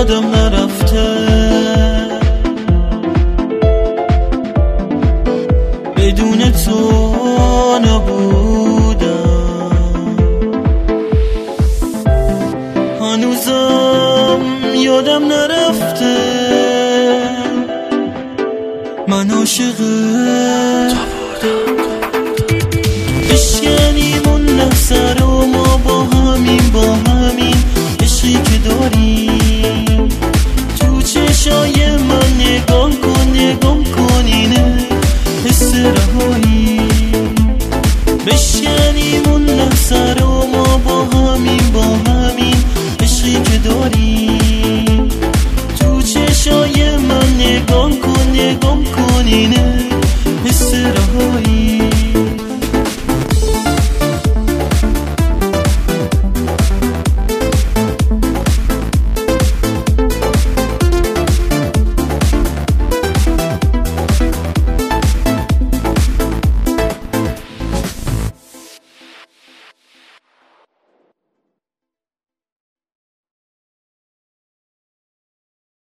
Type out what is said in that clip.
یادم نرفته، بدون تو نبودم. هنوزم یادم نرفته من عاشق تو بودم. بشکنیمون سر و ما با همین عشقی که داریم. تو چشای من نگاه کن اینه حس رهایی. بشکنیمون سر و ما با همین عشقی که داریم. تو چشای من نگاه کن اینه